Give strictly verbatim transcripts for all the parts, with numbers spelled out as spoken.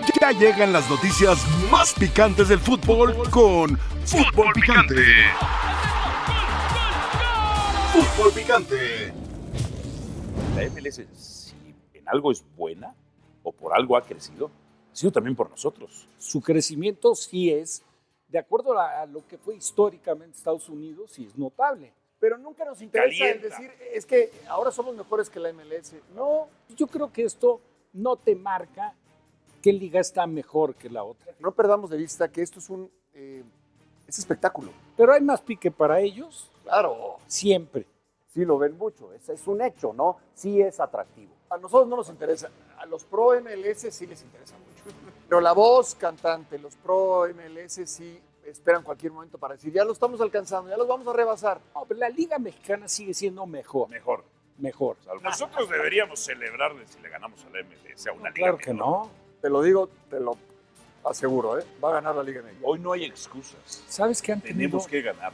Ya llegan las noticias más picantes del fútbol con Fútbol Picante. Fútbol Picante. La M L S, si en algo es buena o por algo ha crecido, ha sido también por nosotros. Su crecimiento sí es, de acuerdo a lo que fue históricamente Estados Unidos, sí es notable. Pero nunca nos interesa el Calienta. decir, es que ahora somos mejores que la M L S. No, Yo creo que esto no te marca qué liga está mejor que la otra. no perdamos de vista que esto es un eh, es espectáculo. Pero hay más pique para ellos, Claro, siempre. Sí lo ven mucho, es, es un hecho, ¿no? Sí es atractivo. a nosotros no nos interesa. A los pro M L S sí les interesa mucho. Pero la voz cantante, los pro M L S sí esperan cualquier momento para decir, ya lo estamos alcanzando, ya los vamos a rebasar. No, pero la liga mexicana sigue siendo mejor, Mejor. mejor. O sea, nosotros deberíamos celebrarle si le ganamos a la M L S, a una liga Claro que mejor. no. Te lo digo, te lo aseguro, ¿eh? Va a ganar la Liga M X. Hoy no hay excusas. ¿Sabes qué han tenido? Tenemos que ganar.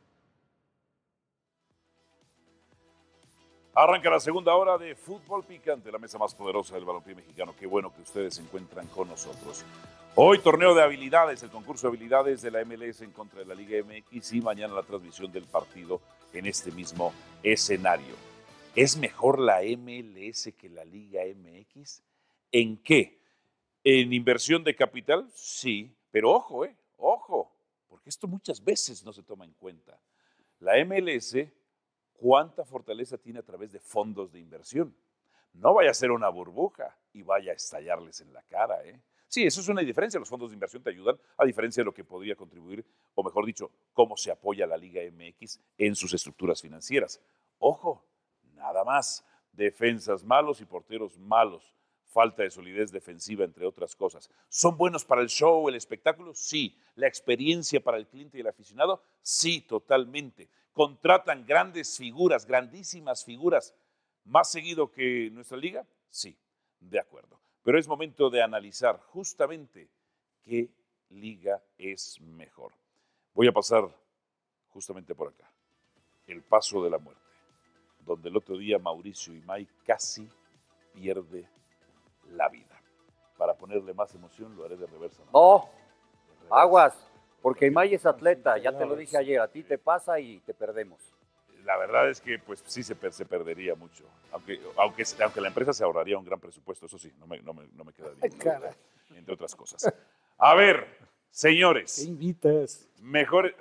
Arranca la segunda hora de Fútbol Picante, la mesa más poderosa del balompié mexicano. Qué bueno que ustedes se encuentran con nosotros. Hoy torneo de habilidades, el concurso de habilidades de la M L S en contra de la Liga M X y mañana la transmisión del partido en este mismo escenario. ¿Es mejor la M L S que la Liga M X? ¿En qué? ¿En inversión de capital? Sí, pero ojo, eh, ojo, porque esto muchas veces no se toma en cuenta. La M L S, ¿cuánta fortaleza tiene a través de fondos de inversión? No vaya a ser una burbuja y vaya a estallarles en la cara, ¿eh? Sí, eso es una diferencia. Los fondos de inversión te ayudan, a diferencia de lo que podría contribuir, o mejor dicho, cómo se apoya la Liga M X en sus estructuras financieras. Ojo, nada más. Defensas malos y porteros malos. Falta de solidez defensiva, entre otras cosas. ¿Son buenos para el show, el espectáculo? Sí. ¿La experiencia para el cliente y el aficionado? Sí, totalmente. ¿Contratan grandes figuras, grandísimas figuras, más seguido que nuestra liga? Sí, de acuerdo. Pero es momento de analizar justamente qué liga es mejor. Voy a pasar justamente por acá. El paso de la muerte, donde el otro día Mauricio Imay casi pierde la vida. Para ponerle más emoción, lo haré de reversa. ¿no? No, De reversa. aguas, porque Imay es atleta, ya te lo dije ayer, a ti te pasa y te perdemos. La verdad es que pues sí se, per- se perdería mucho, aunque, aunque, aunque la empresa se ahorraría un gran presupuesto, eso sí, no me, no me, no me queda bien, Caray. entre otras cosas. A ver, ¿Qué señores, invitas? mejor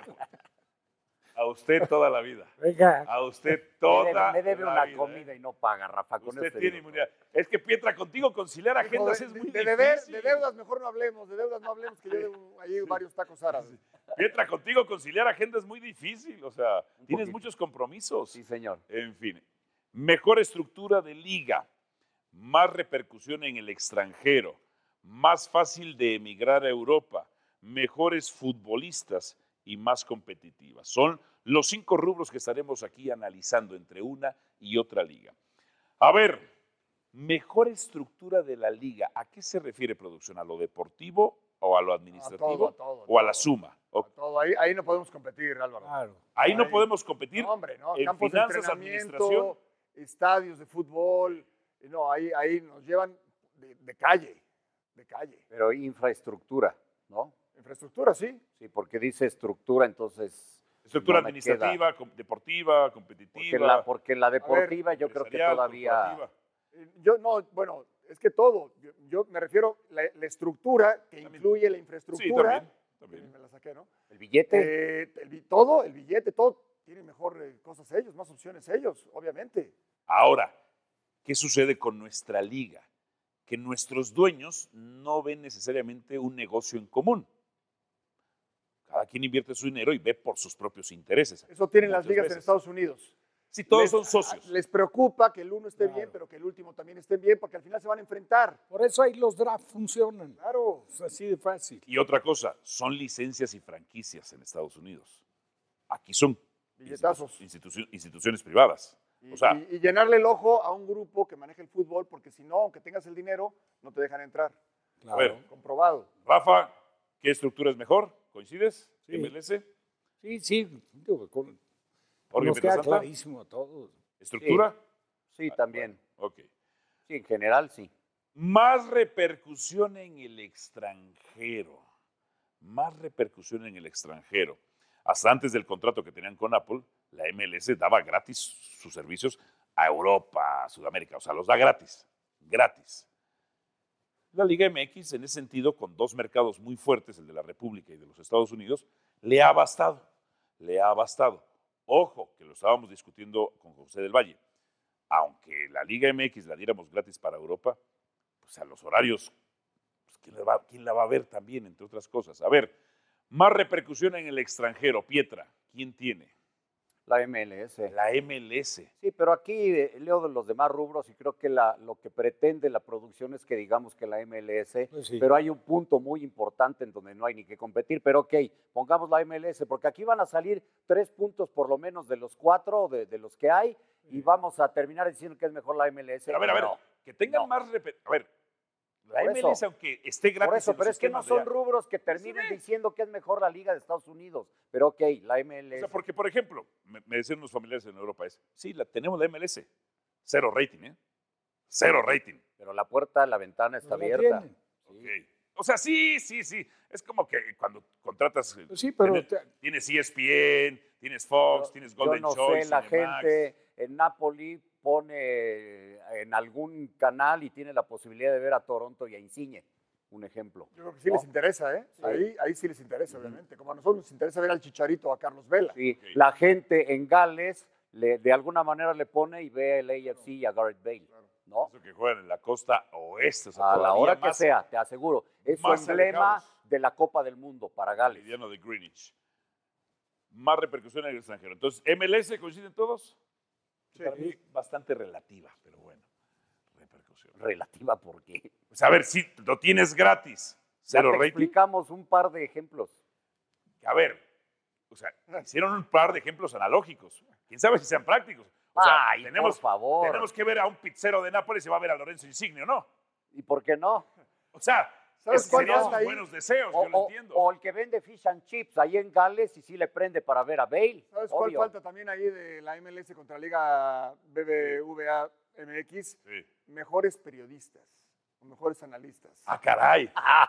a usted toda la vida, Venga. a usted Me toda debe, me debe la una vida, comida ¿eh? y no paga, Rafa. Con Usted esto tiene digo inmunidad. Es que Pietra, contigo conciliar Hijo, agendas de, es muy de, deber- difícil. de deudas mejor no hablemos, de deudas no hablemos, que yo debo allí varios tacos árabes. Pietra, contigo conciliar agenda es muy difícil, o sea, Un tienes poquito. muchos compromisos. Sí, señor. En fin, mejor estructura de liga, más repercusión en el extranjero, más fácil de emigrar a Europa, mejores futbolistas y más competitivas. Son los cinco rubros que estaremos aquí analizando entre una y otra liga. A ver, mejor estructura de la liga, ¿a qué se refiere producción? ¿A lo deportivo o a lo administrativo A todo, a todo, o a la todo. suma? O- A todo, ahí, ahí no podemos competir, Álvaro. Claro. ahí no Ahí. podemos competir. No, hombre, no, en campos de finanzas, entrenamiento, administración. estadios de fútbol, y no, ahí, ahí nos llevan de, de calle, de calle. Pero infraestructura, ¿no? Infraestructura, sí. Sí, porque dice estructura, entonces... Estructura no me administrativa, queda. com- deportiva, competitiva. Porque la, porque la deportiva yo creo que empresarial, todavía... corporativa. Eh, Yo no, bueno, es que todo. Yo, yo me refiero a la, la estructura que También. incluye la Sí, infraestructura. también, también. Me la saqué, ¿no? El billete, Eh, el bi- todo, el billete, todo. Tienen mejor eh, cosas ellos, más opciones ellos, obviamente. Ahora, ¿qué sucede con nuestra liga? Que nuestros dueños no ven necesariamente un negocio en común. Cada quien invierte su dinero y ve por sus propios intereses. Eso tienen las Muchas ligas en veces. Estados Unidos. Sí, todos Les- son socios. Les preocupa que el uno esté Claro. bien, pero que el último también esté bien, porque al final se van a enfrentar. Por eso ahí los drafts funcionan. Claro. Es así de fácil. Y otra cosa, son licencias y franquicias en Estados Unidos. Aquí son Billetazos. institu- institu- instituciones privadas. Y, O sea, y- y llenarle el ojo a un grupo que maneja el fútbol, porque si no, aunque tengas el dinero, no te dejan entrar. a ver, Comprobado. Rafa, ¿qué estructura es mejor? ¿Coincides? Sí. ¿M L S? Sí, sí. Digo, con- Jorge nos queda Pietrasanta, clarísimo a todos. ¿estructura? sí, también. Ok. Sí, en general sí. Más repercusión en el extranjero. Más repercusión en el extranjero. Hasta antes del contrato que tenían con Apple, la M L S daba gratis sus servicios a Europa, a Sudamérica. O sea, los da gratis. Gratis. La Liga M X, en ese sentido, con dos mercados muy fuertes, el de la República y de los Estados Unidos, le ha bastado. Le ha bastado. Ojo, que lo estábamos discutiendo con José del Valle. Aunque la Liga M X la diéramos gratis para Europa, pues a los horarios, pues ¿quién, la va, ¿quién la va a ver también, entre otras cosas? A ver, más repercusión en el extranjero. Pietra, ¿quién tiene? La M L S. La M L S. Sí, pero aquí eh, leo de los demás rubros y creo que la, lo que pretende la producción es que digamos que la M L S, Pues sí. pero hay un punto muy importante en donde no hay ni que competir, pero ok, pongamos la M L S, porque aquí van a salir tres puntos por lo menos de los cuatro, de, de los que hay, y vamos a terminar diciendo que es mejor la M L S. Pero a ver, a ver, No, que tengan no. más... reper- A ver, la Por M L S, eso. aunque esté gratis Por eso, en los pero es que no esquemas son de- rubros que terminen ve. diciendo que es mejor la Liga de Estados Unidos, pero ok, la M L O S. sea, porque, por ejemplo, me, me decían unos familiares en Europa, es, sí, la, tenemos la M L S, cero rating, ¿eh? Cero rating. Pero la puerta, la ventana está Pues la abierta. tienen. Ok. O sea, sí, sí, sí. Es como que cuando contratas, Pues sí, pero tienes, te- tienes E S P N, tienes Fox, tienes Golden Yo no Choice, sé, la Cinemax. gente en Napoli pone en algún canal y tiene la posibilidad de ver a Toronto y a Insigne, un ejemplo. Yo creo que sí ¿no? les interesa, ¿eh? Ahí, ahí sí les interesa, obviamente. Como a nosotros nos interesa ver al Chicharito o a Carlos Vela. Sí, Ok. la gente en Gales le- de alguna manera le pone y ve el A F C y a Gareth Bale, ¿no? Eso que juegan en la costa oeste. O sea, A la todavía hora que más sea, te aseguro. Es su más emblema alejados. de la Copa del Mundo para Gales. Meridiano de Greenwich. Más repercusión en el extranjero. Entonces, ¿M L S coinciden todos? Sí. Para mí, bastante relativa, pero bueno. Repercusión. Relativa, ¿por qué? Pues a ver, si lo tienes gratis, Ya cero te rating. explicamos un par de ejemplos. A ver, o sea, hicieron un par de ejemplos analógicos. ¿Quién sabe si sean prácticos? O sea, Ay, tenemos, por favor. tenemos que ver a un pizzero de Nápoles y va a ver a Lorenzo Insigne, ¿o no? ¿Y por qué no? O sea, ¿Sabes es- cuál serían falta sus ahí? buenos deseos, O, yo lo o- entiendo. o el que vende fish and chips ahí en Gales y sí le prende para ver a Bale. ¿Sabes cuál obvio. falta también ahí de la M L S contra Liga B B V A M X? Sí. Mejores periodistas o mejores analistas. Ah, caray.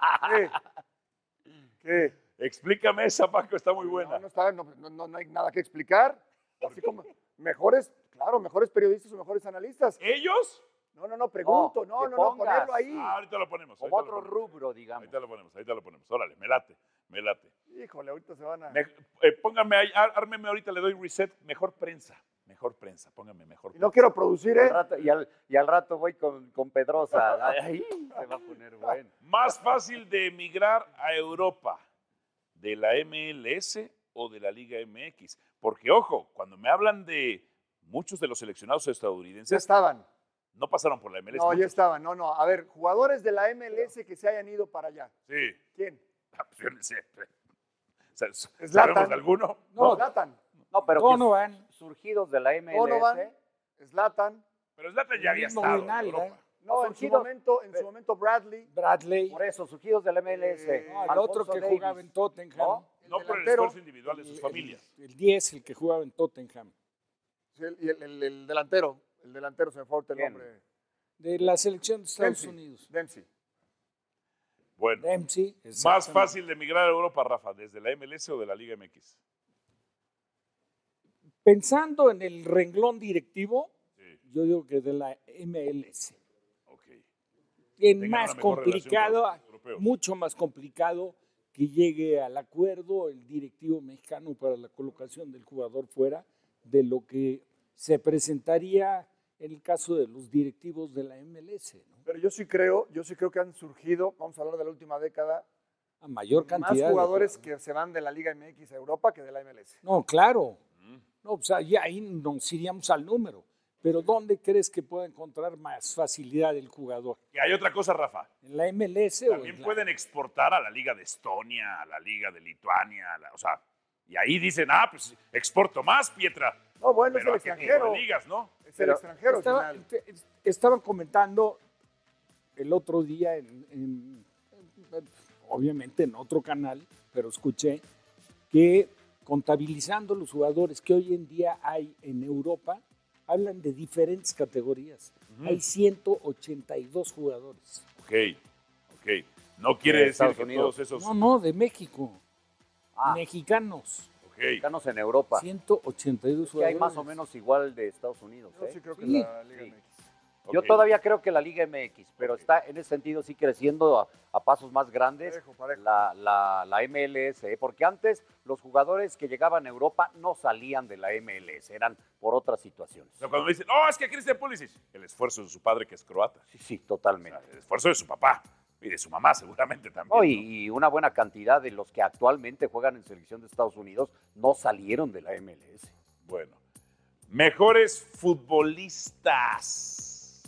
¿Qué? ¿Qué? Explícame esa, Paco, está muy buena. No, no, está- no, no- no- no hay nada que explicar. Así como mejores, claro, mejores periodistas o mejores analistas. ¿Ellos? No, no, no, pregunto, No, no, que no, no, pongas. ponerlo ahí. Ah, ahorita lo ponemos. Como ahorita lo otro ponemos. rubro, digamos. Ahorita lo ponemos, ahorita lo ponemos. Órale, me late, me late. Híjole, ahorita se van a... Me- eh, póngame ahí, á- ármeme ahorita, le doy reset. Mejor prensa, mejor prensa, póngame mejor Y prensa. no quiero producir, Y al ¿eh? rato, y al, y al rato voy con, con Pedrosa. Ahí se va a poner bueno. Más fácil de emigrar a Europa, de la M L S o de la Liga M X. Porque, ojo, cuando me hablan de muchos de los seleccionados Ya estadounidenses, estaban. no pasasaron por la M L S. No, ya muchos. estaban. No, no. A ver, jugadores de la M L S que se hayan ido para allá. Sí. ¿Quién? Ah, pues yo no sé. Sa- Zlatan. ¿Sabemos de alguno? No, Zlatan. No, pero que Donovan, surgidos de la M L S. Donovan, Zlatan. Pero Zlatan ya El había mismo estado en Wijnaldum, Europa. No, en su surgidos- momento, en su momento Bradley. Bradley, Por eso, surgidos de la M L S. Eh, no, el Alfonso otro que Davis, jugaba en Tottenham, ¿no? el No por el delantero, esfuerzo individual de sus el- familias. El, el diez, el que jugaba en Tottenham, Sí, el- y el, el- el delantero. El delantero se me fue ahorita el ¿Quién? nombre. de la selección de Estados Dempsey. Unidos. Dempsey. Bueno, Dempsey. más exactamente. fácil de emigrar a Europa, Rafa, ¿desde la M L S o de la Liga M X? Pensando en el renglón directivo, Sí, yo digo que de la M L S. ok. Es Tengan más una mejor relación complicado, con los europeos. mucho más complicado que llegue al acuerdo el directivo mexicano para la colocación del jugador fuera de lo que se presentaría en el caso de los directivos de la M L S, ¿no? Pero yo sí creo, yo sí creo que han surgido, vamos a hablar de la última década, A mayor cantidad. más de jugadores que se van de la Liga M X a Europa que de la M L S. No, claro. Mm. No, o sea, ya ahí nos iríamos al número. Pero ¿dónde crees que pueda encontrar más facilidad el jugador? Y hay otra cosa, Rafa. ¿En la M L S o También en la- pueden exportar a la Liga de Estonia, a la Liga de Lituania, a la- o sea, y ahí dicen, ah, pues exporto más, Pietra. No, bueno, Pero es ¿a el qué tipo extranjero. de ligas, no? Es el Pero extranjero. al Estaba- final. te- estaban comentando el otro día, en, en- en- obviamente en otro canal, pero escuché que contabilizando los jugadores que hoy en día hay en Europa, hablan de diferentes categorías. Uh-huh. Hay ciento ochenta y dos jugadores. Ok, ok. No quiere ¿De decir Estados que Unidos? todos esos... No, no, de México. Ah. Mexicanos. Ok. Mexicanos en Europa. ciento ochenta y dos Es que hay jugadores. más o menos igual de Estados Unidos. Yo ¿eh? sí creo que Sí. la Liga Sí. M X. Yo Ok. todavía creo que la Liga M X, pero está en ese sentido sí creciendo a, a pasos más grandes Parejo, parejo. La, la, la M L S, ¿eh? Porque antes los jugadores que llegaban a Europa no salían de la M L S, eran por otras situaciones. O sea, cuando me dicen, no, es que Christian Pulisic, el esfuerzo de su padre que es croata. Sí, sí, O totalmente. sea, el esfuerzo de su papá y de su mamá seguramente también. No, ¿no? y, y una buena cantidad de los que actualmente juegan en selección de Estados Unidos no salieron de la M L S. Bueno, mejores futbolistas.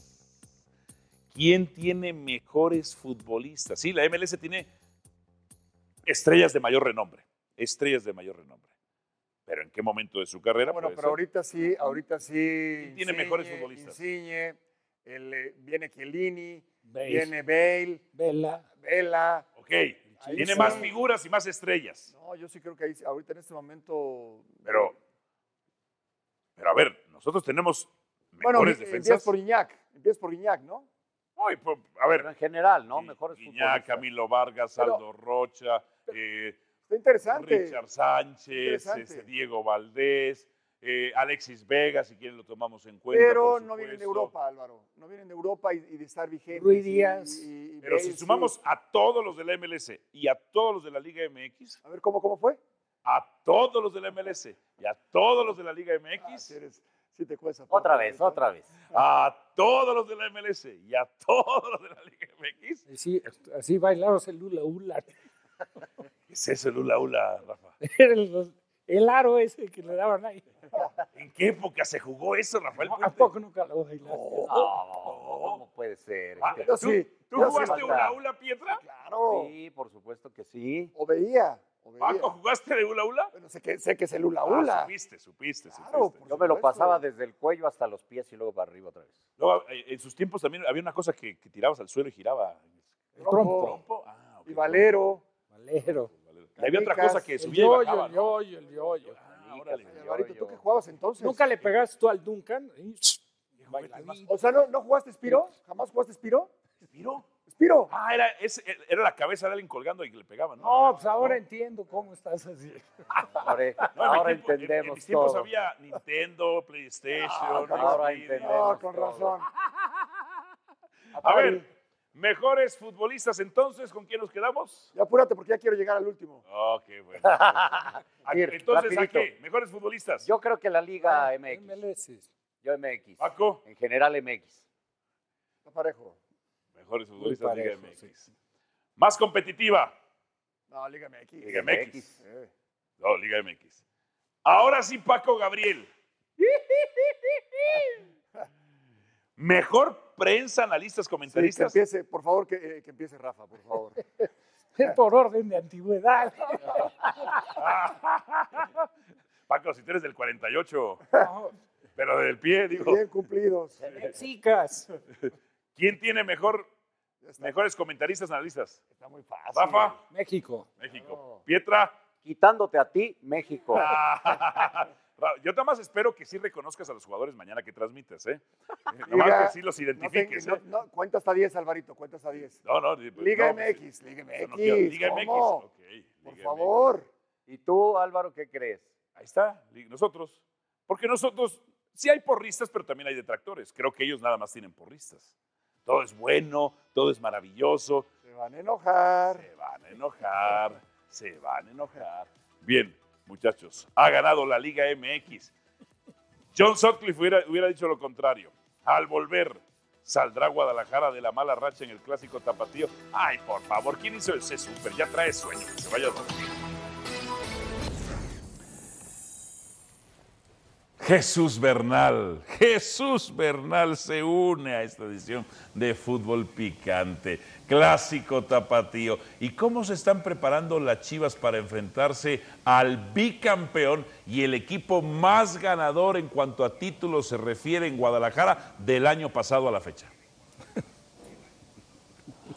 ¿Quién tiene mejores futbolistas? Sí, la M L S tiene estrellas de mayor renombre, estrellas de mayor renombre. Pero ¿en qué momento de su carrera? Bueno, puede pero ser? ahorita sí, ahorita sí. ¿Quién tiene Insigne, mejores futbolistas? Insigne, el, eh, viene Chiellini, Bale. viene Bale, Vela. Vela. Ok, Ahí tiene sí. más figuras y más estrellas. No, yo sí creo que ahí, ahorita en este momento. Pero, pero a ver, nosotros tenemos bueno, mejores eh, empiezas defensas. por Guiñac, empiezas por Guiñac, ¿no? No, y por- a Pero ver, en general, ¿no? Gui- Mejores Guiñac, futbolistas. Camilo Vargas, Pero- Aldo Rocha, eh, Está interesante. Richard Sánchez, Interesante. este, Diego Valdés, eh, Alexis Vega, si quieren lo tomamos en cuenta. Pero por no vienen de supuesto. Europa, Álvaro. No vienen de Europa y, y de estar vigentes. Rui y- Díaz. y- y Pero Bale, si sí. sumamos a todos los de la M L S y a todos los de la Liga M X, A ver, ¿cómo, cómo fue? a todos los de la M L S y a todos los de la Liga Ah, M X, si eres, si te cuesta. Otra vez, otra vez. a todos los de la M L S y a todos los de la Liga M X, Así, así bailados el hula hula. ¿qué es eso, el hula hula, Rafa? Era el, el aro ese que le daban ahí. ¿En qué época se jugó eso, Rafael? ¿A Puente? poco nunca lo bailaste? No, ¿cómo puede ser? Ah, Yo ¿Tú, sí, ¿tú yo sí. jugaste Falta. hula hula, Pietra? Claro. Sí, por supuesto que sí. O veía. O veía. Paco, ¿jugaste de hula hula? Bueno, sé que, sé que es el hula Ah, hula. supiste, supiste, Claro, supiste. por Yo me lo supuesto. pasaba desde el cuello hasta los pies y luego para arriba otra vez. Luego, eh, en sus tiempos también había una cosa que, que tirabas al suelo y giraba. El Trompo. trompo. ¿Trompo? Ah, ok, Y Valero. Valero. trompo, Valero. Y había otra Canicas, cosa que El subía y yoyo, bajaba, el ¿no? yoyo, el yoyo. Ah, órale. Yo, Alvarito, yo. ¿tú qué jugabas entonces? ¿Nunca le pegaste tú al Duncan? Y, bailadito. O sea, ¿no, ¿no jugaste Spiro? ¿Jamás jugaste Spiro? ¿Spiro? Spiro. Ah, era, ese- era la cabeza de alguien colgando y que le pegaban, ¿no? No, pues ahora entiendo cómo estás así. Ahora, No, en mi ahora tiempo- en- En, entendemos mis tiempos todo. había Nintendo, PlayStation. ahora Xbox. entendemos. No, con todo. razón. A ver, mejores futbolistas entonces, ¿con quién nos quedamos? Ya apúrate porque ya quiero llegar al último. Ok, bueno. ¿A- Ir, Entonces, ¿a rapidito. qué? ¿Mejores futbolistas? Yo creo que la Liga M X. M L S. Yo M X. Paco. En general M X. Está parejo. Mejores futbolistas Muy Liga parejo, M X. Más competitiva. No, Liga M X. Liga M X. Eh. No, Liga M X. Ahora sí, Paco Gabriel. Mejor prensa, analistas, Sí, que comentaristas. empiece, por favor, que, eh, que empiece Rafa, por favor. Por orden de antigüedad. Paco, si tú eres del cuarenta y ocho, No, pero del pie, digo. Bien cumplidos. chicas. ¿Quién tiene mejor, Ya está, mejores comentaristas, analistas? está muy fácil. Rafa, México. México. Pietra. Quitándote a ti, México. Ra- Yo nada más espero que sí reconozcas a los jugadores mañana que transmites, ¿eh? Nada más Liga- que sí los No, te- identifiques, no, ¿eh? no, cuenta hasta diez, Alvarito, cuenta hasta diez. No, no. Liga no, pues, M X, Liga eso no M X. quiero. Liga M X. ¿cómo? Ok, Por Liga M X. favor. ¿Y tú, Álvaro, qué crees? Ahí está, li- nosotros. Porque nosotros, sí hay porristas, pero también hay detractores. Creo que ellos nada más tienen porristas. Todo es bueno, todo es maravilloso. Se van a enojar. Se van a enojar, se van a enojar. Bien, muchachos, ha ganado la Liga M X. John Sutcliffe hubiera, hubiera dicho lo contrario. Al volver, ¿saldrá Guadalajara de la mala racha en el clásico tapatío? Ay, por favor, ¿quién hizo ese súper? Ya trae sueño, que se vaya a dormir. Jesús Bernal, Jesús Bernal se une a esta edición de Fútbol Picante, clásico tapatío. ¿Y cómo se están preparando las Chivas para enfrentarse al bicampeón y el equipo más ganador en cuanto a títulos se refiere en Guadalajara del año pasado a la fecha?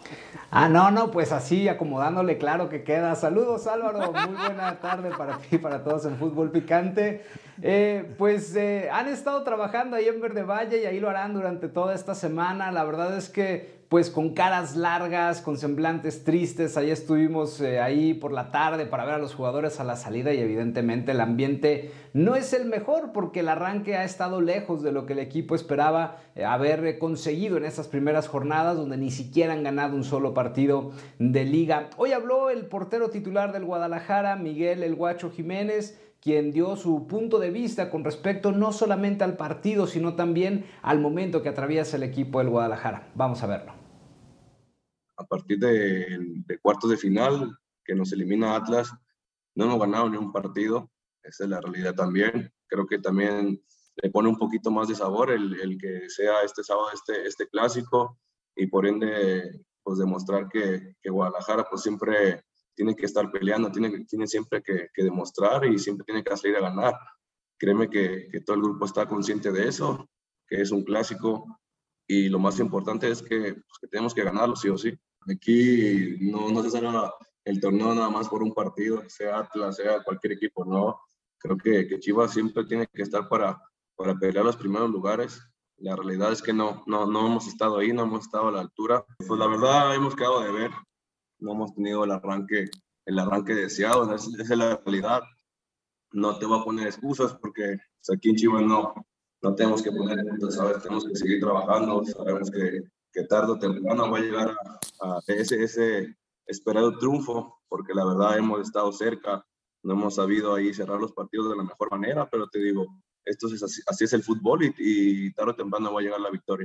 Ah, no, no, pues así, acomodándole, claro que queda. Saludos, Álvaro, muy buena tarde para ti y para todos en Fútbol Picante. Eh, pues eh, han estado trabajando ahí en Verde Valle y ahí lo harán durante toda esta semana. La verdad es que, pues con caras largas, con semblantes tristes, ahí estuvimos eh, ahí por la tarde para ver a los jugadores a la salida y evidentemente el ambiente no es el mejor porque el arranque ha estado lejos de lo que el equipo esperaba eh, haber conseguido en estas primeras jornadas donde ni siquiera han ganado un solo partido de liga. Hoy habló el portero titular del Guadalajara, Miguel El Guacho Jiménez, quien dio su punto de vista con respecto no solamente al partido, sino también al momento que atraviesa el equipo del Guadalajara. Vamos a verlo. A partir de, de cuartos de final, que nos elimina Atlas, no hemos ganado ni un partido, esa es la realidad también. Creo que también le pone un poquito más de sabor el, el que sea este sábado este, este clásico y por ende pues demostrar que, que Guadalajara pues siempre tiene que estar peleando, tiene, tiene siempre que, que demostrar y siempre tiene que salir a ganar. Créeme que, que todo el grupo está consciente de eso, que es un clásico y lo más importante es que, pues, que tenemos que ganarlo sí o sí. Aquí no, no se salga el torneo nada más por un partido, sea Atlas, sea cualquier equipo, no. Creo que, que Chivas siempre tiene que estar para, para pelear los primeros lugares. La realidad es que no, no, no hemos estado ahí, no hemos estado a la altura. Pues la verdad hemos quedado de ver, no hemos tenido el arranque, el arranque deseado, esa es la realidad. No te voy a poner excusas porque pues, aquí en Chivas no, no tenemos que poner excusas, ¿sabes? Tenemos que seguir trabajando, sabemos que, que tarde o temprano va a llegar a, a ese, ese esperado triunfo, porque la verdad hemos estado cerca, no hemos sabido ahí cerrar los partidos de la mejor manera, pero te digo, esto es así, así es el fútbol y, y tarde o temprano va a llegar la victoria.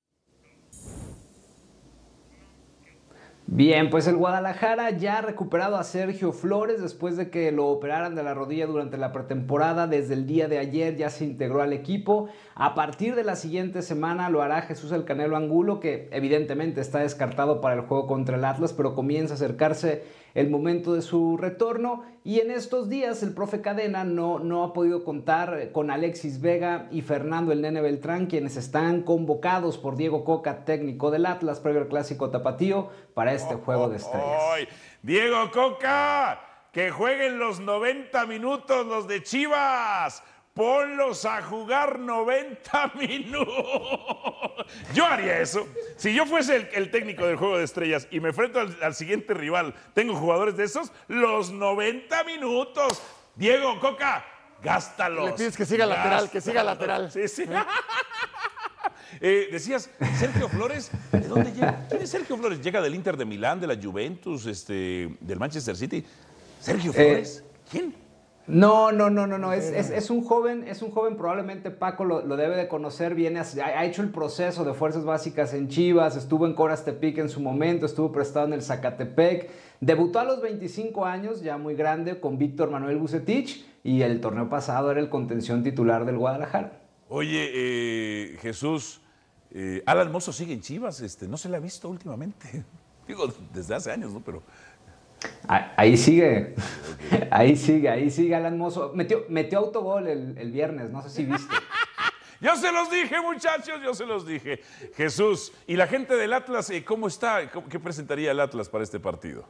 Bien, pues el Guadalajara ya ha recuperado a Sergio Flores después de que lo operaran de la rodilla durante la pretemporada. Desde el día de ayer ya se integró al equipo. A partir de la siguiente semana lo hará Jesús El Canelo Angulo, que evidentemente está descartado para el juego contra el Atlas, pero comienza a acercarse el momento de su retorno. Y en estos días el profe Cadena no, no ha podido contar con Alexis Vega y Fernando El Nene Beltrán, quienes están convocados por Diego Coca, técnico del Atlas, previo al clásico tapatío, para este oh, juego de estrellas. Oh, oh. Diego Coca, que jueguen los noventa minutos los de Chivas. Ponlos a jugar noventa minutos. Yo haría eso. Si yo fuese el, el técnico del juego de estrellas y me enfrento al, al siguiente rival, tengo jugadores de esos, los noventa minutos. Diego Coca, gástalos. Le pides que siga gástalos. lateral, que siga lateral. Sí, sí. Eh, decías, Sergio Flores, ¿de dónde llega? ¿Quién es Sergio Flores? ¿Llega del Inter de Milán, de la Juventus, este, del Manchester City? ¿Sergio Flores? Eh, ¿Quién? No, no, no, no, no. Es, es, es un joven, es un joven, probablemente Paco lo, lo debe de conocer, viene a, ha hecho el proceso de fuerzas básicas en Chivas, estuvo en Coras Tepic en su momento, estuvo prestado en el Zacatepec, debutó a los veinticinco años, ya muy grande, con Víctor Manuel Bucetich, y el torneo pasado era el contención titular del Guadalajara. Oye, eh, Jesús, eh, Alan Mozo sigue en Chivas, este, no se le ha visto últimamente, digo, desde hace años, ¿no? Pero... Ahí sigue, ahí sigue, ahí sigue Alan Mozo. Metió, metió autogol el, el viernes, no sé si viste. Yo se los dije, muchachos, yo se los dije. Jesús, ¿y la gente del Atlas, cómo está? ¿Qué presentaría el Atlas para este partido?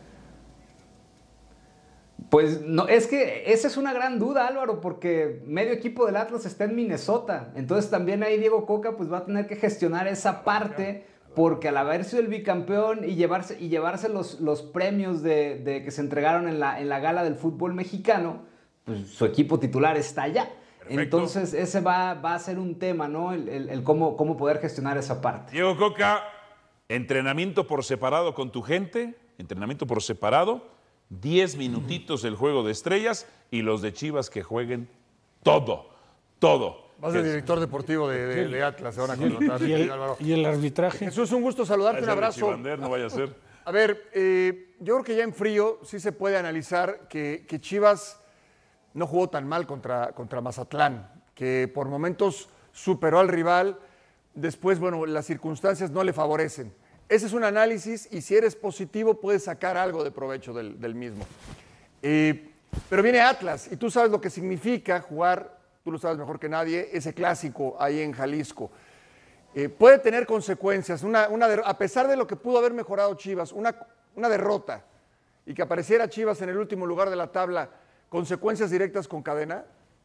Pues no, es que esa es una gran duda, Álvaro, porque medio equipo del Atlas está en Minnesota. Entonces también ahí Diego Coca pues va a tener que gestionar esa parte, porque al haber sido el bicampeón y llevarse, y llevarse los, los premios de, de que se entregaron en la, en la gala del fútbol mexicano, pues su equipo titular está allá. Perfecto. Entonces ese va, va a ser un tema, ¿no? El, el, el cómo, cómo poder gestionar esa parte. Diego Coca, entrenamiento por separado con tu gente, entrenamiento por separado, diez minutitos el juego de estrellas y los de Chivas que jueguen todo, todo. Vas de director deportivo de, de, de Atlas, se van a contratar. ¿Y el, ¿Y el arbitraje? Jesús, un gusto saludarte, un abrazo. Chivander, no vaya a ser. A ver, eh, yo creo que ya en frío sí se puede analizar que, que Chivas no jugó tan mal contra, contra Mazatlán, que por momentos superó al rival, después, bueno, las circunstancias no le favorecen. Ese es un análisis y si eres positivo puedes sacar algo de provecho del, del mismo. Eh, pero viene Atlas y tú sabes lo que significa jugar, tú lo sabes mejor que nadie, ese clásico ahí en Jalisco. eh, puede tener consecuencias. Una, una der- a pesar de lo que pudo haber mejorado Chivas, una, una derrota y que apareciera Chivas en el último lugar de la tabla, ¿consecuencias directas con Cadena?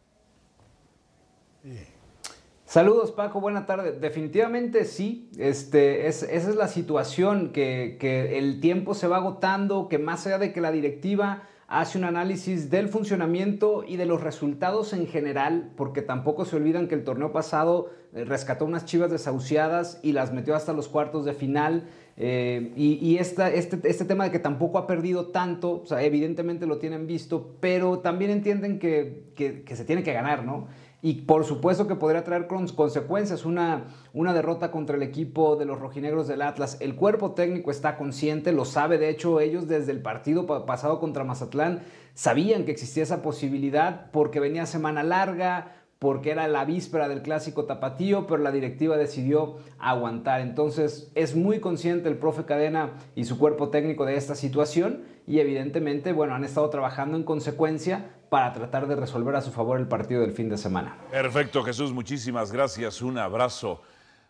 Saludos, Paco, buena tarde. Definitivamente sí, este, es, esa es la situación, que, que el tiempo se va agotando, que más allá de que la directiva hace un análisis del funcionamiento y de los resultados en general, porque tampoco se olvidan que el torneo pasado eh, rescató unas Chivas desahuciadas y las metió hasta los cuartos de final, eh, y, y esta, este, este tema de que tampoco ha perdido tanto, o sea, evidentemente lo tienen visto, pero también entienden que, que, que se tiene que ganar, ¿no? Y por supuesto que podría traer consecuencias una, una derrota contra el equipo de los rojinegros del Atlas. El cuerpo técnico está consciente, lo sabe. De hecho, ellos desde el partido pasado contra Mazatlán sabían que existía esa posibilidad porque venía semana larga, porque era la víspera del clásico tapatío, pero la directiva decidió aguantar. Entonces es muy consciente el profe Cadena y su cuerpo técnico de esta situación y evidentemente, bueno, han estado trabajando en consecuencia para tratar de resolver a su favor el partido del fin de semana. Perfecto, Jesús, muchísimas gracias. Un abrazo.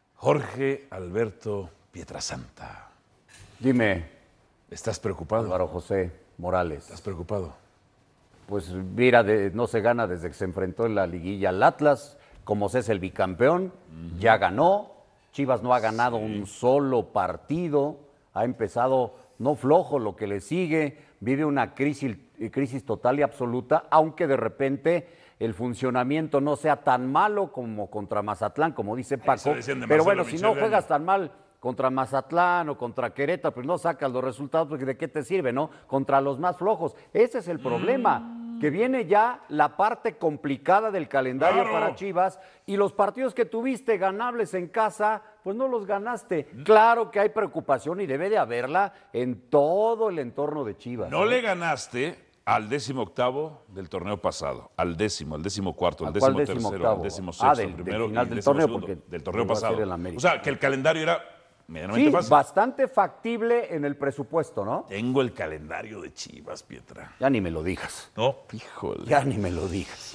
Jorge Alberto Pietrasanta. Dime, ¿Estás preocupado? Álvaro José Morales. ¿Estás preocupado? Pues mira, de, no se gana desde que se enfrentó en la liguilla al Atlas. Como se es el bicampeón, uh-huh. ya ganó. Chivas no ha ganado sí. un solo partido. Ha empezado no flojo lo que le sigue. Vive una crisis, crisis total y absoluta, aunque de repente el funcionamiento no sea tan malo como contra Mazatlán, como dice Paco. Pero bueno, si no juegas tan mal contra Mazatlán o contra Querétaro, pues no sacas los resultados, porque ¿de qué te sirve, no? Contra los más flojos. Ese es el problema, mm. que viene ya la parte complicada del calendario claro. para Chivas, y los partidos que tuviste ganables en casa, pues no los ganaste. Claro que hay preocupación y debe de haberla en todo el entorno de Chivas. No, ¿no? le ganaste al décimo octavo del torneo pasado, al décimo, al décimo cuarto, al décimo tercero, al décimo sexto, ah, del, al primero del final y del décimo torneo, segundo, porque del torneo pasado. O sea, que el calendario era medianamente sí, fácil. Bastante factible en el presupuesto, ¿no? Tengo el calendario de Chivas, Pietra. Ya ni me lo digas. No, híjole. Ya ni me lo digas.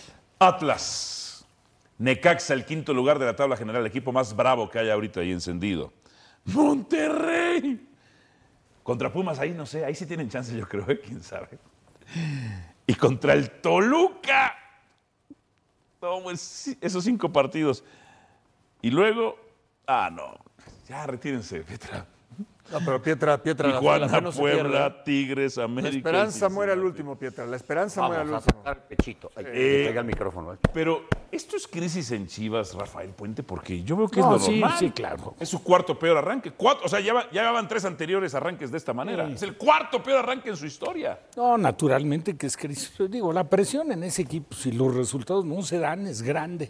Atlas. Necaxa, el quinto lugar de la tabla general, el equipo más bravo que hay ahorita ahí encendido. Monterrey. Contra Pumas, ahí no sé, ahí sí tienen chance, yo creo, ¿eh? ¿Quién sabe? Y contra el Toluca. No, pues, esos cinco partidos. Y luego, ah, no, ya retírense, Pietra. No, pero Pietra, Pietra. Tijuana, la no Puebla, Tigres, América. La esperanza muere al último, Pietra. La esperanza muere al último. Vamos a sacar pechito. Ay, eh, pega el micrófono. ¿eh? Pero esto es crisis en Chivas, Rafael Puente, porque yo veo que no, es lo sí, normal. Sí, claro. Es su cuarto peor arranque. Cuatro, o sea, ya, ya llevaban tres anteriores arranques de esta manera. Sí. Es el cuarto peor arranque en su historia. No, naturalmente que es crisis. Digo, la presión en ese equipo, si los resultados no se dan, es grande.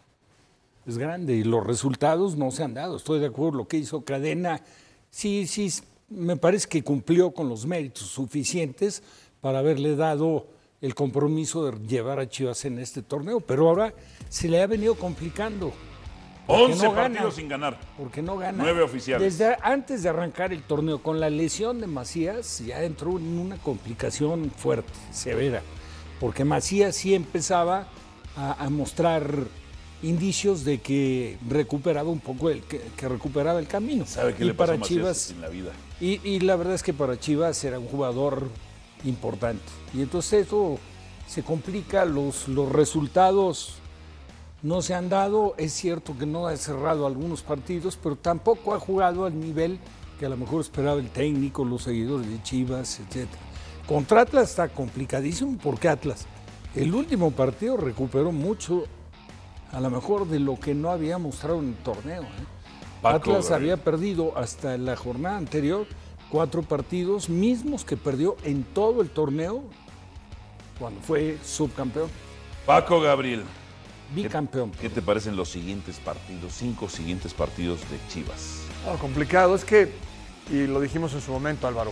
Es grande y los resultados no se han dado. Estoy de acuerdo, lo que hizo Cadena, sí, sí, me parece que cumplió con los méritos suficientes para haberle dado el compromiso de llevar a Chivas en este torneo, pero ahora se le ha venido complicando. once no partidos gana, sin ganar. Porque no gana. Nueve oficiales. Desde antes de arrancar el torneo, con la lesión de Macías, ya entró en una complicación fuerte, severa, porque Macías sí empezaba a, a mostrar indicios de que recuperaba un poco, el, que, que recuperaba el camino. ¿Sabe qué y le pasó para a Chivas en la vida? Y, y la verdad es que para Chivas era un jugador importante. Y entonces eso se complica, los, los resultados no se han dado. Es cierto que no ha cerrado algunos partidos, pero tampoco ha jugado al nivel que a lo mejor esperaba el técnico, los seguidores de Chivas, etcétera. Contra Atlas está complicadísimo porque Atlas, el último partido recuperó mucho, a lo mejor de lo que no había mostrado en el torneo. ¿eh? Paco, Atlas ¿verdad? había perdido hasta la jornada anterior cuatro partidos mismos que perdió en todo el torneo cuando fue subcampeón. Paco Gabriel. Bicampeón. ¿Qué, ¿Qué te parecen los siguientes partidos, cinco siguientes partidos de Chivas? No, complicado, es que, y lo dijimos en su momento, Álvaro,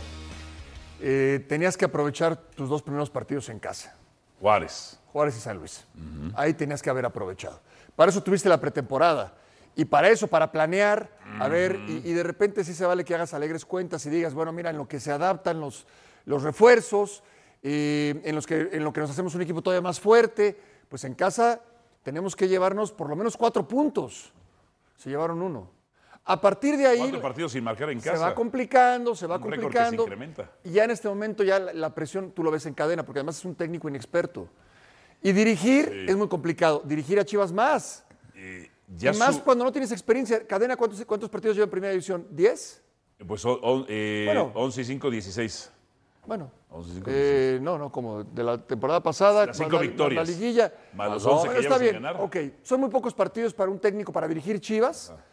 eh, tenías que aprovechar tus dos primeros partidos en casa. Juárez. Juárez y San Luis. Uh-huh. Ahí tenías que haber aprovechado. Para eso tuviste la pretemporada. Y para eso, para planear, uh-huh. a ver, y, y de repente sí se vale que hagas alegres cuentas y digas, bueno, mira, en lo que se adaptan los, los refuerzos, eh, en, los que, en lo que nos hacemos un equipo todavía más fuerte, pues en casa tenemos que llevarnos por lo menos cuatro puntos. Se llevaron uno. A partir de ahí Cuatro partidos sin marcar en casa. se va complicando, se va Un récord complicando. que se incrementa. Y ya en este momento ya la, la presión tú lo ves en cadena, porque además es un técnico inexperto. Y dirigir Sí. es muy complicado. Dirigir a Chivas más. Eh, ya y más su- cuando no tienes experiencia. Cadena, ¿cuántos, cuántos partidos lleva en primera división? ¿diez? Pues o- o- eh, Bueno. once y cinco, dieciséis. Bueno. once y cinco, Eh, no, no, como de la temporada pasada. Las más cinco la- victorias. La liguilla. Más los No, once que está lleva sin bien. ganar. Ok, son muy pocos partidos para un técnico para dirigir Chivas. Ah.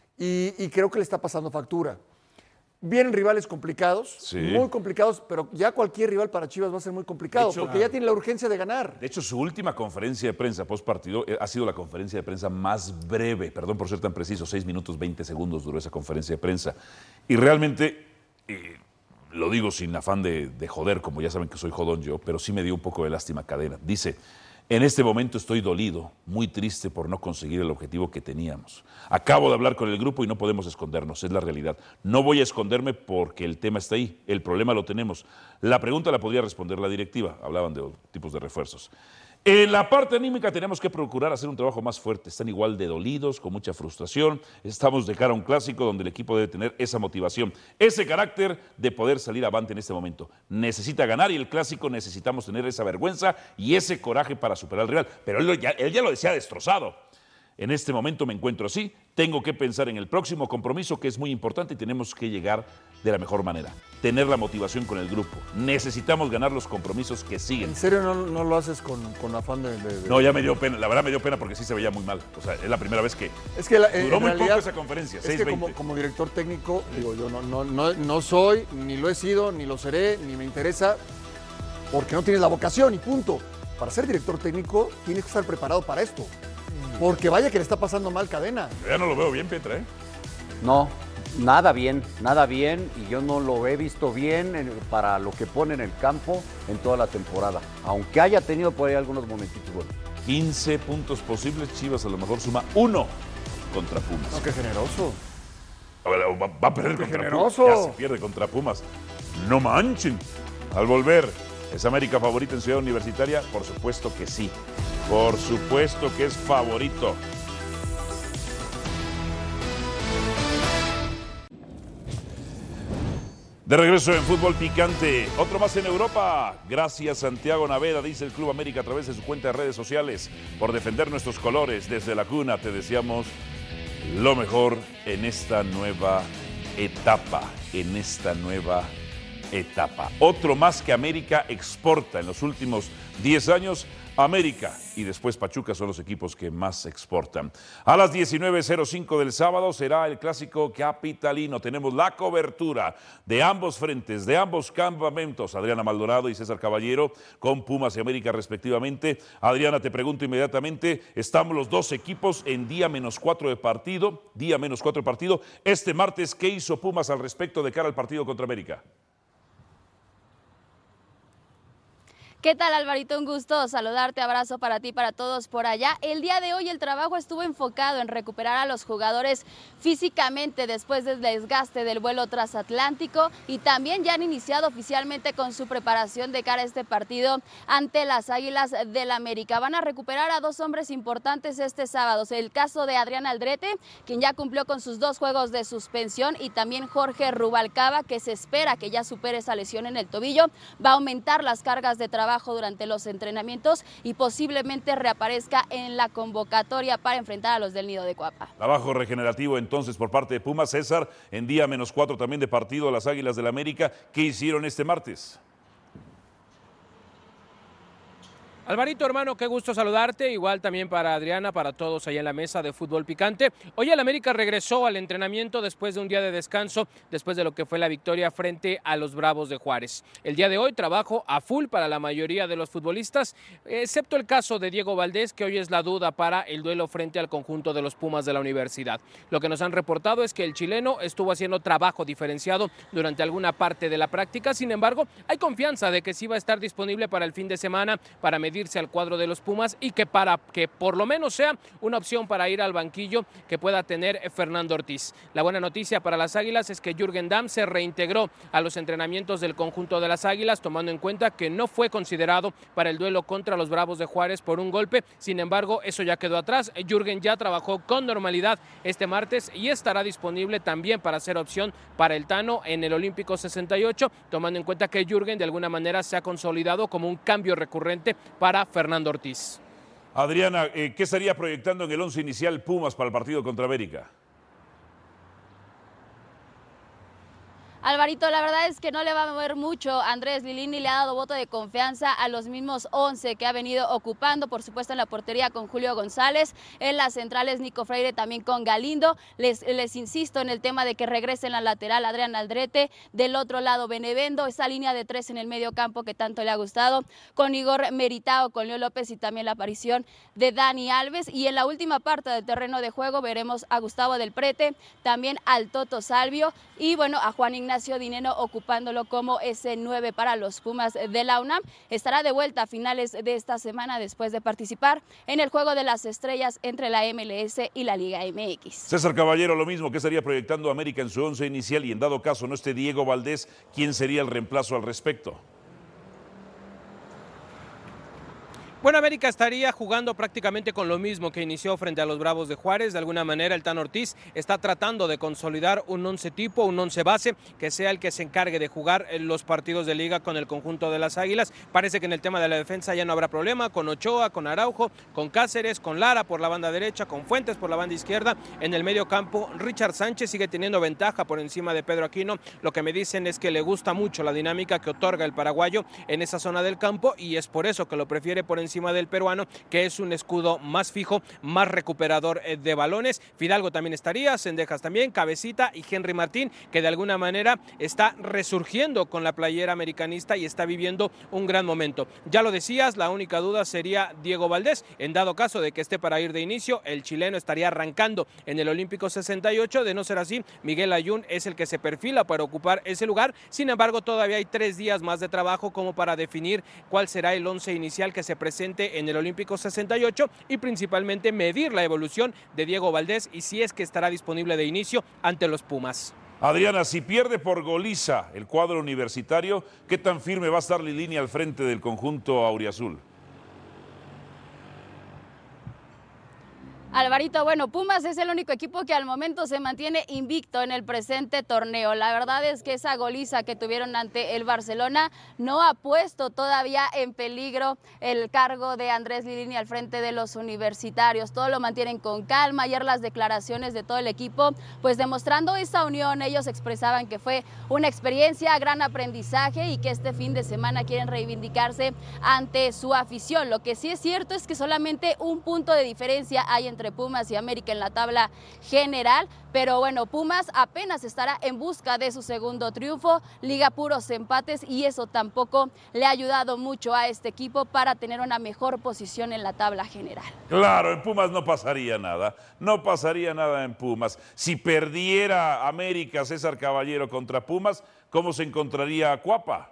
Y, y creo que le está pasando factura. Vienen rivales complicados, Sí. muy complicados, pero ya cualquier rival para Chivas va a ser muy complicado, De hecho, porque ya tiene la urgencia de ganar. De hecho, su última conferencia de prensa post partido ha sido la conferencia de prensa más breve, perdón por ser tan preciso, seis minutos veinte segundos duró esa conferencia de prensa. Y realmente, eh, lo digo sin afán de, de joder, como ya saben que soy jodón yo, pero sí me dio un poco de lástima Cadena. Dice, en este momento estoy dolido, muy triste por no conseguir el objetivo que teníamos. Acabo de hablar con el grupo y no podemos escondernos, es la realidad. No voy a esconderme porque el tema está ahí, el problema lo tenemos. La pregunta la podría responder la directiva, hablaban de tipos de refuerzos. En la parte anímica tenemos que procurar hacer un trabajo más fuerte. Están igual de dolidos, con mucha frustración. Estamos de cara a un clásico donde el equipo debe tener esa motivación, ese carácter de poder salir avante en este momento. Necesita ganar y el clásico necesitamos tener esa vergüenza y ese coraje para superar al rival. Pero él, lo- ya, él ya lo decía destrozado. En este momento me encuentro así, tengo que pensar en el próximo compromiso que es muy importante y tenemos que llegar de la mejor manera, tener la motivación con el grupo. Necesitamos ganar los compromisos que siguen. ¿En serio no, no lo haces con, con afán de, de- de- No, ya me dio pena, la verdad me dio pena porque sí se veía muy mal. O sea, es la primera vez que Es que la- en duró muy realidad, poco esa conferencia, Es seis que veinte. como, como director técnico, digo, yo no, no, no, no soy, ni lo he sido, ni lo seré, ni me interesa, porque no tienes la vocación y punto. Para ser director técnico tienes que estar preparado para esto. Porque vaya que le está pasando mal Cadena. Yo ya no lo veo bien, Petra, ¿eh? No, nada bien, nada bien, y yo no lo he visto bien en- para lo que pone en el campo en toda la temporada, aunque haya tenido por ahí algunos momentitos buenos. quince puntos posibles, Chivas a lo mejor suma uno contra Pumas. No, qué generoso. Ahora, Va, va a perder Qué contra generoso. Pumas. Ya se pierde contra Pumas. No manchen. Al volver, ¿es América favorita en Ciudad Universitaria? Por supuesto que sí. Por supuesto que es favorito. De regreso en Fútbol Picante, otro más en Europa. Gracias Santiago Naveda, dice el Club América a través de su cuenta de redes sociales, por defender nuestros colores. Desde la cuna te deseamos lo mejor en esta nueva etapa, en esta nueva etapa. Otro más que América exporta en los últimos diez años. América y después Pachuca son los equipos que más exportan. A las diecinueve cero cinco del sábado será el clásico capitalino. Tenemos la cobertura de ambos frentes, de ambos campamentos. Adriana Maldonado y César Caballero con Pumas y América respectivamente. Adriana, te pregunto inmediatamente, estamos los dos equipos en día menos cuatro de partido, día menos cuatro de partido. Este martes, ¿qué hizo Pumas al respecto de cara al partido contra América? ¿Qué tal, Alvarito? Un gusto saludarte, abrazo para ti, para todos por allá. El día de hoy el trabajo estuvo enfocado en recuperar a los jugadores físicamente después del desgaste del vuelo transatlántico y también ya han iniciado oficialmente con su preparación de cara a este partido ante las Águilas del América. Van a recuperar a dos hombres importantes este sábado. El caso de Adrián Aldrete, quien ya cumplió con sus dos juegos de suspensión, y también Jorge Rubalcaba, que se espera que ya supere esa lesión en el tobillo. Va a aumentar las cargas de trabajo durante los entrenamientos y posiblemente reaparezca en la convocatoria para enfrentar a los del Nido de Cuapa. Trabajo regenerativo entonces por parte de Pumas. César, en día menos cuatro también de partido a las Águilas del América. ¿Qué hicieron este martes? Alvarito, hermano, qué gusto saludarte, igual también para Adriana, para todos allá en la mesa de Fútbol Picante. Hoy el América regresó al entrenamiento después de un día de descanso, después de lo que fue la victoria frente a los Bravos de Juárez. El día de hoy trabajo a full para la mayoría de los futbolistas, excepto el caso de Diego Valdés, que hoy es la duda para el duelo frente al conjunto de los Pumas de la Universidad. Lo que nos han reportado es que el chileno estuvo haciendo trabajo diferenciado durante alguna parte de la práctica, sin embargo, hay confianza de que sí va a estar disponible para el fin de semana para medir medirse al cuadro de los Pumas y que para que por lo menos sea una opción para ir al banquillo que pueda tener Fernando Ortiz. La buena noticia para las Águilas es que Jürgen Damm se reintegró a los entrenamientos del conjunto de las Águilas, tomando en cuenta que no fue considerado para el duelo contra los Bravos de Juárez por un golpe. Sin embargo, eso ya quedó atrás. Jürgen ya trabajó con normalidad este martes y estará disponible también para ser opción para el Tano en el Olímpico sesenta y ocho, tomando en cuenta que Jürgen de alguna manera se ha consolidado como un cambio recurrente para Fernando Ortiz. Adriana, eh, ¿qué estaría proyectando en el once inicial Pumas para el partido contra América? Alvarito, la verdad es que no le va a mover mucho. Andrés Lilini le ha dado voto de confianza a los mismos once que ha venido ocupando, por supuesto en la portería con Julio González, en las centrales Nico Freire también con Galindo. Les, les insisto en el tema de que regrese en la lateral Adrián Aldrete, del otro lado Benevendo, esa línea de tres en el medio campo que tanto le ha gustado, con Igor Meritao, con Leo López y también la aparición de Dani Alves. Y en la última parte del terreno de juego veremos a Gustavo del Prete, también al Toto Salvio y bueno, a Juan Ignacio Dineno ocupándolo como ese nueve para los Pumas de la UNAM. Estará de vuelta a finales de esta semana después de participar en el Juego de las Estrellas entre la M L S y la Liga M X. César Caballero, lo mismo, ¿qué estaría proyectando América en su once inicial? Y en dado caso no esté Diego Valdés, ¿quién sería el reemplazo al respecto? Bueno, América estaría jugando prácticamente con lo mismo que inició frente a los Bravos de Juárez. De alguna manera el Tano Ortiz está tratando de consolidar un once tipo, un once base, que sea el que se encargue de jugar los partidos de liga con el conjunto de las Águilas. Parece que en el tema de la defensa ya no habrá problema, con Ochoa, con Araujo, con Cáceres, con Lara por la banda derecha, con Fuentes por la banda izquierda. En el medio campo, Richard Sánchez sigue teniendo ventaja por encima de Pedro Aquino. Lo que me dicen es que le gusta mucho la dinámica que otorga el paraguayo en esa zona del campo y es por eso que lo prefiere por encima del peruano, que es un escudo más fijo, más recuperador de balones. Fidalgo también estaría, Cendejas también, Cabecita y Henry Martín, que de alguna manera está resurgiendo con la playera americanista y está viviendo un gran momento. Ya lo decías, la única duda sería Diego Valdés. En dado caso de que esté para ir de inicio, el chileno estaría arrancando en el Olímpico sesenta y ocho. De no ser así, Miguel Ayun es el que se perfila para ocupar ese lugar. Sin embargo, todavía hay tres días más de trabajo como para definir cuál será el once inicial que se presente en el Olímpico sesenta y ocho y principalmente medir la evolución de Diego Valdés y si es que estará disponible de inicio ante los Pumas. Adriana, si pierde por goliza el cuadro universitario, ¿qué tan firme va a estar Lilini al frente del conjunto auriazul? Alvarito, bueno, Pumas es el único equipo que al momento se mantiene invicto en el presente torneo. La verdad es que esa goliza que tuvieron ante el Barcelona no ha puesto todavía en peligro el cargo de Andrés Lilini al frente de los universitarios. Todo lo mantienen con calma. Ayer las declaraciones de todo el equipo, pues demostrando esa unión, ellos expresaban que fue una experiencia, gran aprendizaje y que este fin de semana quieren reivindicarse ante su afición. Lo que sí es cierto es que solamente un punto de diferencia hay entre Pumas y América en la tabla general, pero bueno, Pumas apenas estará en busca de su segundo triunfo, liga puros empates y eso tampoco le ha ayudado mucho a este equipo para tener una mejor posición en la tabla general. Claro, en Pumas no pasaría nada, no pasaría nada en Pumas. Si perdiera América, César Caballero, contra Pumas, ¿cómo se encontraría Cuapa?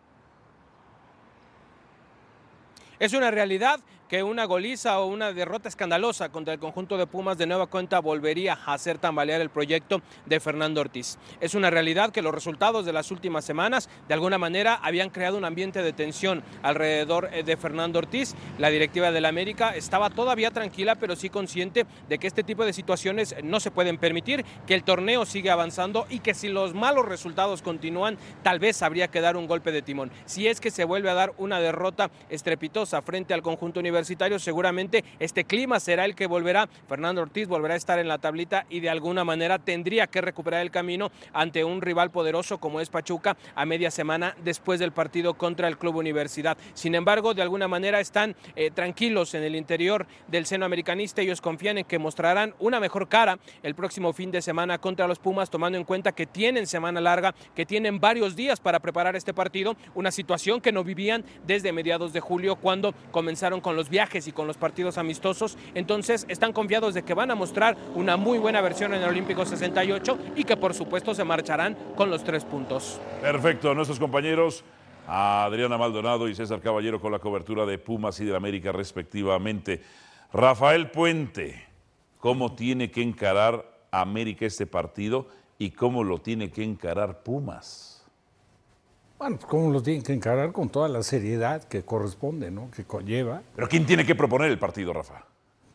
Es una realidad que una goliza o una derrota escandalosa contra el conjunto de Pumas de nueva cuenta volvería a hacer tambalear el proyecto de Fernando Ortiz. Es una realidad que los resultados de las últimas semanas de alguna manera habían creado un ambiente de tensión alrededor de Fernando Ortiz. La directiva del América estaba todavía tranquila, pero sí consciente de que este tipo de situaciones no se pueden permitir, que el torneo sigue avanzando y que si los malos resultados continúan, tal vez habría que dar un golpe de timón. Si es que se vuelve a dar una derrota estrepitosa frente al conjunto universitario, seguramente este clima será el que volverá. Fernando Ortiz volverá a estar en la tablita y de alguna manera tendría que recuperar el camino ante un rival poderoso como es Pachuca a media semana después del partido contra el Club Universidad. Sin embargo, de alguna manera están eh, tranquilos en el interior del seno americanista. Ellos confían en que mostrarán una mejor cara el próximo fin de semana contra los Pumas, tomando en cuenta que tienen semana larga, que tienen varios días para preparar este partido, una situación que no vivían desde mediados de julio cuando comenzaron con los viajes y con los partidos amistosos. Entonces están confiados de que van a mostrar una muy buena versión en el Olímpico sesenta y ocho y que por supuesto se marcharán con los tres puntos. Perfecto, nuestros compañeros a Adriana Maldonado y César Caballero con la cobertura de Pumas y del América respectivamente. Rafael Puente, ¿cómo tiene que encarar América este partido y cómo lo tiene que encarar Pumas? Bueno, cómo lo tienen que encarar con toda la seriedad que corresponde, ¿no? Que conlleva. ¿Pero quién tiene que proponer el partido, Rafa?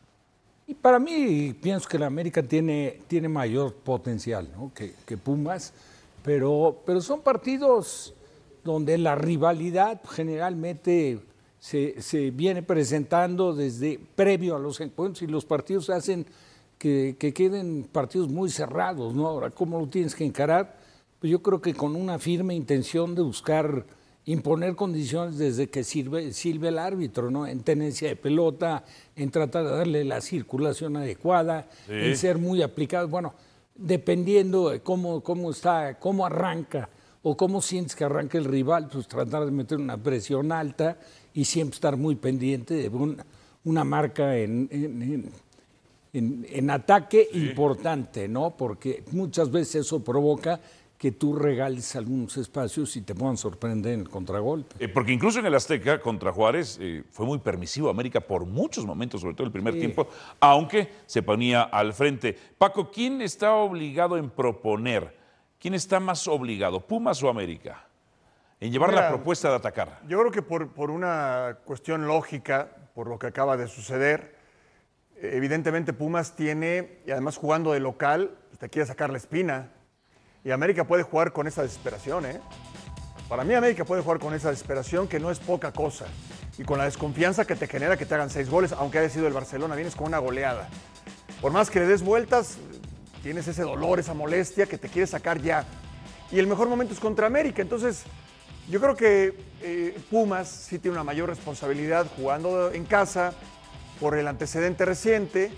Y para mí, pienso que la América tiene, tiene mayor potencial, ¿no? que, que Pumas, pero, pero son partidos donde la rivalidad generalmente se, se viene presentando desde previo a los encuentros y los partidos hacen que, que queden partidos muy cerrados, ¿no? Ahora, ¿cómo lo tienes que encarar? Pues yo creo que con una firme intención de buscar imponer condiciones desde que sirve, sirve el árbitro, ¿no? En tenencia de pelota, en tratar de darle la circulación adecuada, sí. en ser muy aplicado. Bueno, dependiendo de cómo, cómo está, cómo arranca o cómo sientes que arranca el rival, pues tratar de meter una presión alta y siempre estar muy pendiente de una, una marca en, en, en, en, en ataque sí. importante, ¿no? Porque muchas veces eso provoca que tú regales algunos espacios y te puedan sorprender en el contragolpe. Eh, porque incluso en el Azteca contra Juárez eh, fue muy permisivo América por muchos momentos, sobre todo el primer sí. tiempo, aunque se ponía al frente. Paco, ¿quién está obligado en proponer? ¿Quién está más obligado, Pumas o América, en llevar Mira, la propuesta de atacar? Yo creo que por, por una cuestión lógica, por lo que acaba de suceder, evidentemente Pumas tiene, y además jugando de local, te quiere sacar la espina. Y América puede jugar con esa desesperación, ¿eh? Para mí América puede jugar con esa desesperación que no es poca cosa. Y con la desconfianza que te genera que te hagan seis goles, aunque haya sido el Barcelona, vienes con una goleada. Por más que le des vueltas, tienes ese dolor, esa molestia que te quiere sacar ya. Y el mejor momento es contra América. Entonces, yo creo que eh, Pumas sí tiene una mayor responsabilidad jugando en casa por el antecedente reciente.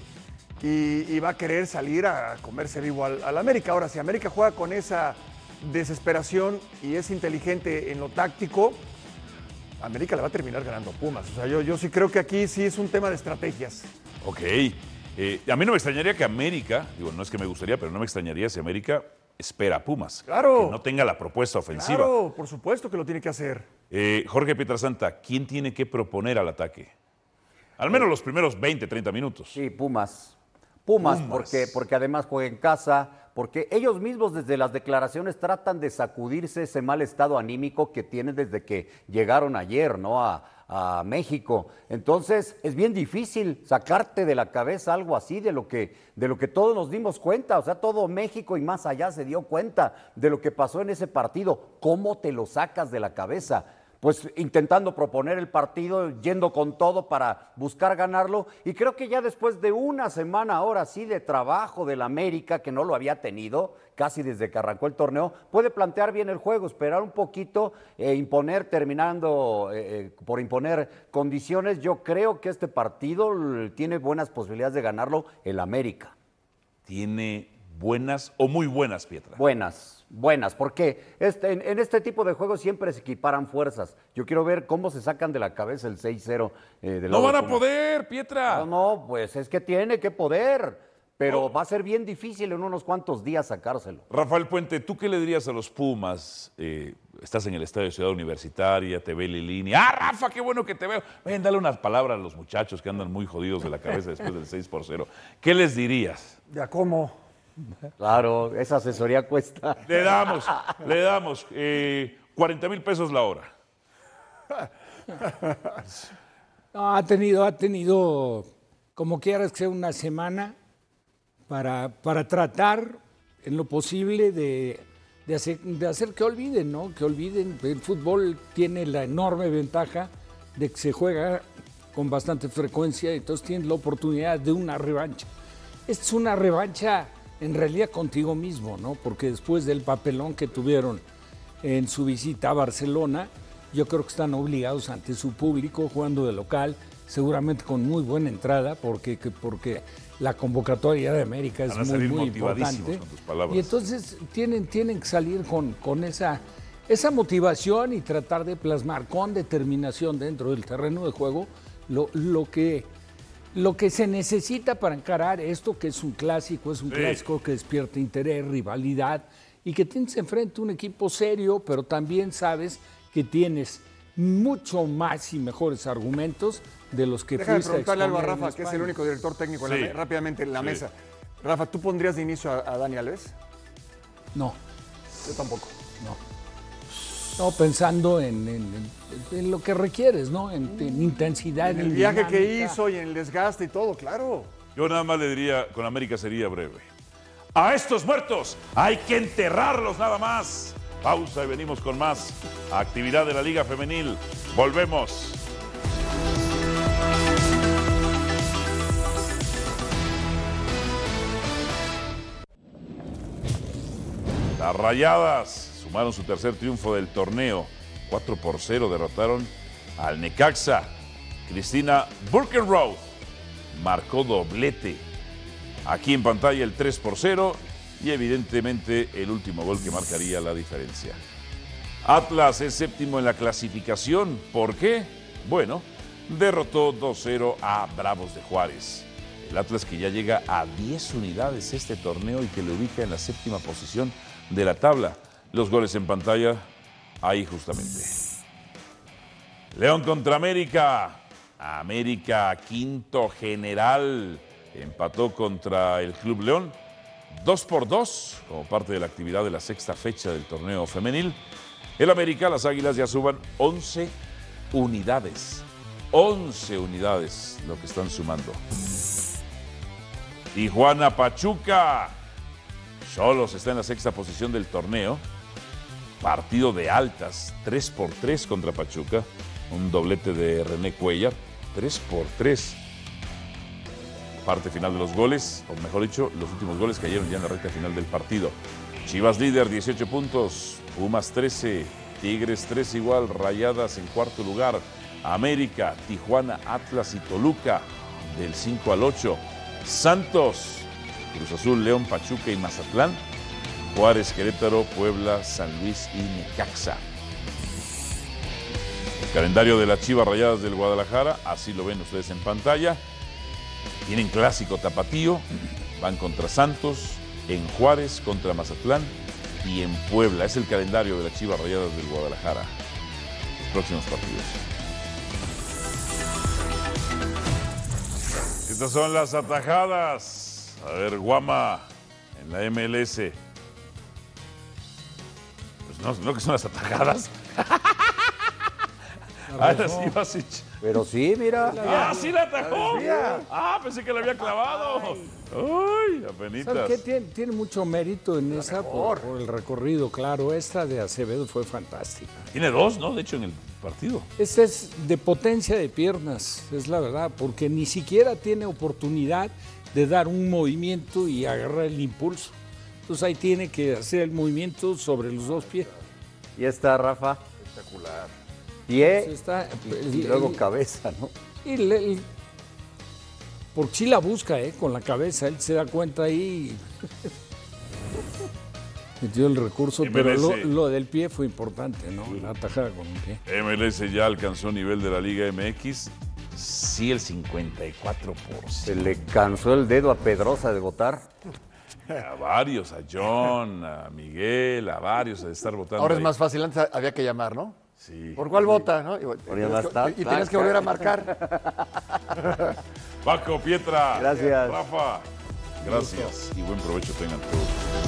Y, y va a querer salir a comerse vivo al, al América. Ahora, si América juega con esa desesperación y es inteligente en lo táctico, América le va a terminar ganando a Pumas. O sea, yo, yo sí creo que aquí sí es un tema de estrategias. Ok. Eh, a mí no me extrañaría que América, digo, no es que me gustaría, pero no me extrañaría si América espera a Pumas. Claro. Que no tenga la propuesta ofensiva. Claro, por supuesto que lo tiene que hacer. Eh, Jorge Pietrasanta, ¿quién tiene que proponer al ataque? Al menos los primeros veinte, treinta minutos. Sí, Pumas. Pumas, Pumas. Porque, porque además juega en casa, porque ellos mismos desde las declaraciones tratan de sacudirse ese mal estado anímico que tienen desde que llegaron ayer, ¿no? A, a México. Entonces, es bien difícil sacarte de la cabeza algo así de lo que, de lo que todos nos dimos cuenta. O sea, todo México y más allá se dio cuenta de lo que pasó en ese partido. ¿Cómo te lo sacas de la cabeza? Pues intentando proponer el partido, yendo con todo para buscar ganarlo, y creo que ya después de una semana ahora sí de trabajo del América, que no lo había tenido casi desde que arrancó el torneo, puede plantear bien el juego, esperar un poquito, eh, imponer, terminando eh, por imponer condiciones. Yo creo que este partido tiene buenas posibilidades de ganarlo el América. Tiene buenas o muy buenas, Pietra. Buenas, buenas, porque este, en, en este tipo de juegos siempre se equiparan fuerzas. Yo quiero ver cómo se sacan de la cabeza el seis cero. Eh, no van a poder, Pietra. No, no, pues es que tiene que poder, pero oh. va a ser bien difícil en unos cuantos días sacárselo. Rafael Puente, ¿tú qué le dirías a los Pumas? Eh, estás en el estadio de Ciudad Universitaria, te ve Lilini. ¡Ah, Rafa, qué bueno que te veo! Ven, dale unas palabras a los muchachos que andan muy jodidos de la cabeza después del seis por cero. ¿Qué les dirías? Ya, ¿cómo? Claro, esa asesoría cuesta. Le damos, le damos eh, cuarenta mil pesos la hora. No, ha tenido, ha tenido, como quieras que sea, una semana para, para tratar en lo posible de, de, hacer, de hacer que olviden, ¿no? Que olviden. El fútbol tiene la enorme ventaja de que se juega con bastante frecuencia, entonces tienes la oportunidad de una revancha. Esta es una revancha en realidad contigo mismo, ¿no? Porque después del papelón que tuvieron en su visita a Barcelona, yo creo que están obligados ante su público, jugando de local, seguramente con muy buena entrada, porque, porque la convocatoria de América es muy, muy importante. Con tus palabras. Y entonces tienen, tienen que salir con, con esa, esa motivación y tratar de plasmar con determinación dentro del terreno de juego lo, lo que... Lo que se necesita para encarar esto, que es un clásico, es un sí. clásico que despierta interés, rivalidad, y que tienes enfrente un equipo serio, pero también sabes que tienes mucho más y mejores argumentos de los que Déjame fuiste a preguntarle algo a exponer en Rafa, que es el España. único director técnico en la Sí. me- rápidamente en la Sí. mesa. Rafa, ¿tú pondrías de inicio a, a Dani Alves? No, Yo tampoco. no. No, pensando en, en- en- en lo que requieres, ¿no? En, en intensidad. En el en viaje que dinámica. hizo y en el desgaste y todo, claro. Yo nada más le diría, con América sería breve. A estos muertos hay que enterrarlos nada más. Pausa y venimos con más actividad de la Liga Femenil. Volvemos. Las Rayadas sumaron su tercer triunfo del torneo. cuatro por cero derrotaron al Necaxa. Cristina Burkenroth marcó doblete. Aquí en pantalla el tres por cero y evidentemente el último gol que marcaría la diferencia. Atlas es séptimo en la clasificación. ¿Por qué? Bueno, derrotó dos cero a Bravos de Juárez. El Atlas que ya llega a diez unidades este torneo y que lo ubica en la séptima posición de la tabla. Los goles en pantalla, ahí justamente. León contra América. América, quinto general, empató contra el Club León. Dos por dos, como parte de la actividad de la sexta fecha del torneo femenil. El América, las Águilas ya suban once unidades. once unidades lo que están sumando. Tijuana Pachuca. Xolos está en la sexta posición del torneo. Partido de altas, tres por tres contra Pachuca. Un doblete de René Cuellar, tres por tres. Parte final de los goles, o mejor dicho, los últimos goles cayeron ya en la recta final del partido. Chivas líder, dieciocho puntos. Pumas trece, Tigres trece igual, Rayadas en cuarto lugar. América, Tijuana, Atlas y Toluca del cinco al ocho. Santos, Cruz Azul, León, Pachuca y Mazatlán. Juárez, Querétaro, Puebla, San Luis y Necaxa. El calendario de las Chivas Rayadas del Guadalajara, así lo ven ustedes en pantalla. Tienen clásico tapatío, van contra Santos, en Juárez, contra Mazatlán y en Puebla. Es el calendario de las Chivas Rayadas del Guadalajara. Los próximos partidos. Estas son las atajadas. A ver, Guama, en la M L S. Pues no, no que son las atajadas. Ah, las Ivasic. Pero sí, mira. ¡Ah, sí la atajó! ¡Ah, pensé que la había clavado! ¡Uy, apenitas! ¿Sabes qué? Tiene, tiene mucho mérito en esa por, por el recorrido, claro. Esta de Acevedo fue fantástica. Tiene dos, ¿no? De hecho, en el partido. Esta es de potencia de piernas, es la verdad, porque ni siquiera tiene oportunidad de dar un movimiento y agarrar el impulso. Entonces ahí tiene que hacer el movimiento sobre los dos pies. Y está Rafa. Espectacular. Pie Entonces está, y, y luego cabeza, ¿no? Y le, y- porque sí la busca, ¿eh? Con la cabeza, él se da cuenta ahí. Metió el recurso, M pero L S. lo, lo del pie fue importante, ¿no? La atajada con el pie. M L S ya alcanzó nivel de la Liga M X. Sí, el cincuenta y cuatro por Se ciento. le cansó el dedo a Pedrosa de votar. A varios, a John, a Miguel, a varios de estar votando. Ahora es ahí. más fácil, antes había que llamar, ¿no? Sí. ¿Por cuál vota? ¿No? Y, Ponía tenías más que- tac, y tenías tac, que volver a tac. marcar. Paco, Pietra. Gracias. Rafa. Gracias y buen provecho tengan todos.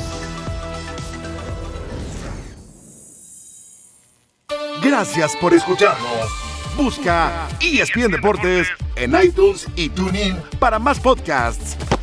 Gracias por escucharnos. Busca E S P N Deportes en iTunes y TuneIn para más podcasts.